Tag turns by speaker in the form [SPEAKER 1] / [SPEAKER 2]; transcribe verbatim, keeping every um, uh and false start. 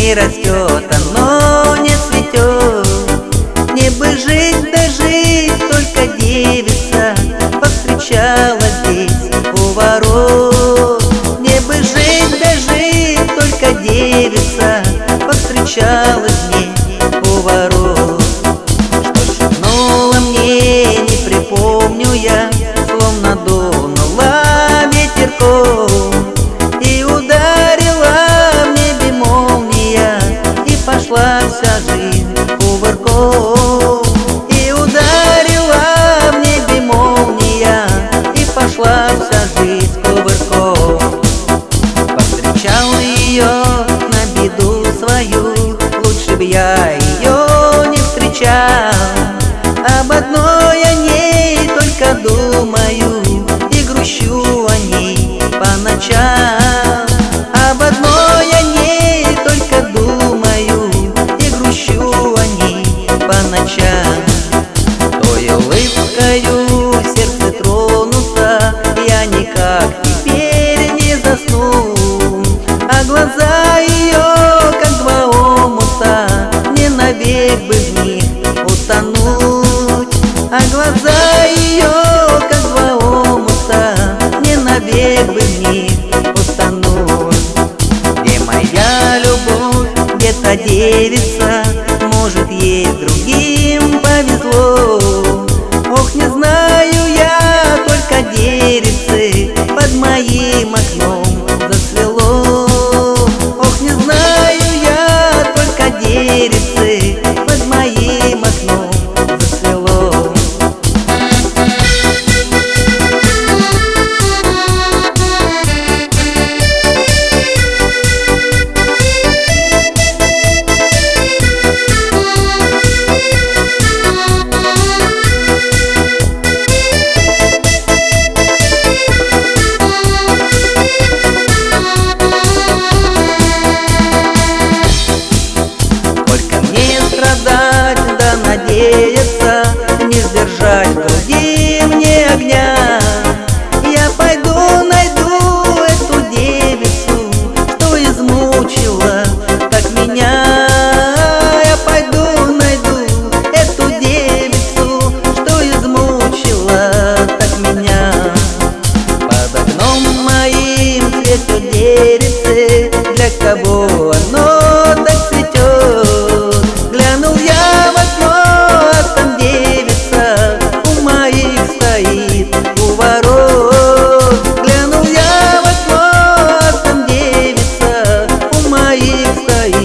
[SPEAKER 1] не растет, оно не цветет. Мне бы жить да жить, только девица повстречала здесь у ворот. Мне бы жить да жить, только девица повстречалась мне у ворот. Что шепнула мне, не припомню я, словно дунула ветерком, и ударила в небе молния, и пошла вся жизнь кувырком. И ударила в небе молния, и пошла вся жизнь кувырком. Повстречал ее на беду свою, лучше б я ее не встречал. Об одной о ней только думаю и грущу о ней по ночам. Об одной о ней только думаю и грущу о ней по ночам. Той улыбкою сердце тронуто, я никак теперь не засну. А глаза ее, как два омута, мне навек бы в них утонуть. А глаза ее, как два омута, мне навек бы в них утонуть. Где моя любовь, где та девица, может, ей другим повезло. Ох, не знаю я, только деревцы под моим окном зацвело. Ох, не знаю я, только деревцы под моим окном зацвело. Надеяться, не сдержать в груди мне огня. Я пойду найду эту девицу, что измучила так меня. Я пойду найду эту девицу, что измучила так меня. Под окном моим цветет деревце, для кого оно так цветет. Глянул я в окно, стоит у ворот. Глянул я в окно, там девица у моих стоит.